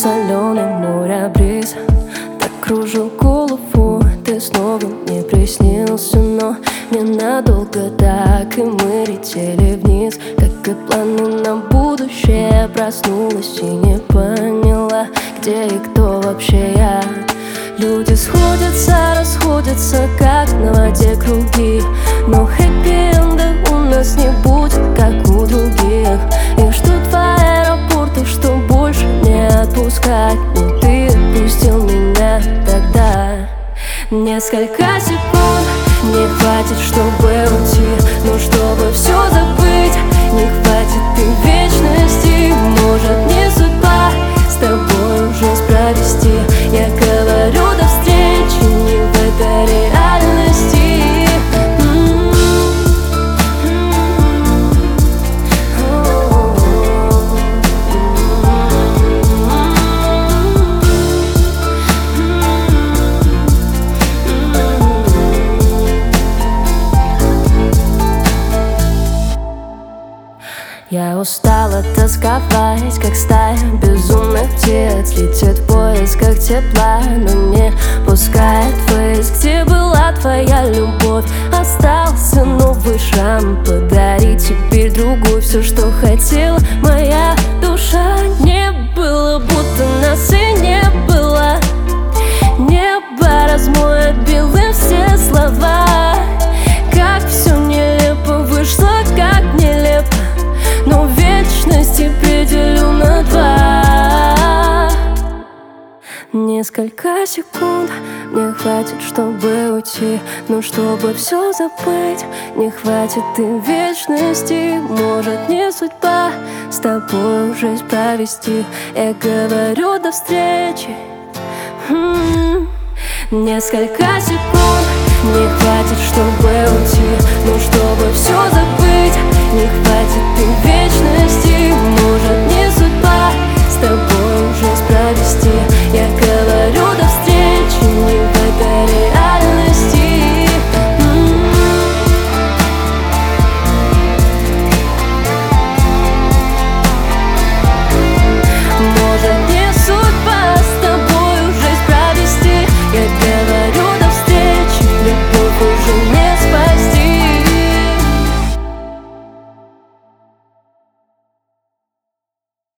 соленый моря бриз так кружил голову. Ты снова мне приснился, но ненадолго так. И мы летели вниз, как и планы на будущее. Проснулась и не поняла, где и кто вообще я. Люди сходятся, расходятся, как на воде круги. Но хэппи-энда у нас не будет, как у других. Их ждут в аэропортах, что больше не отпускать. Но ты отпустил меня тогда. Несколько секунд мне хватит, чтобы уйти. Но чтобы все забыть, не хватит и вечности. Может, не судьба с тобой жизнь провести. Я говорю до встречи не в этой реальности. Я устала тосковать, как стая безумных птиц. Летит в поисках тепла, но не пускает ввысь. Где была твоя любовь? Остался новый шрам. Подари теперь другой все, что хотела моя душа. Не было, будто нас и не было. Небо размоет белым все слова. Как все нелепо вышло, как нелепо. Но вечность определю на 2. Несколько секунд мне хватит, чтобы уйти. Но чтобы все забыть, не хватит и вечности. Может, не судьба с тобой жизнь провести. Я говорю до встречи. Несколько секунд мне хватит, чтобы уйти. Но чтобы все забыть, не хватит и вечности.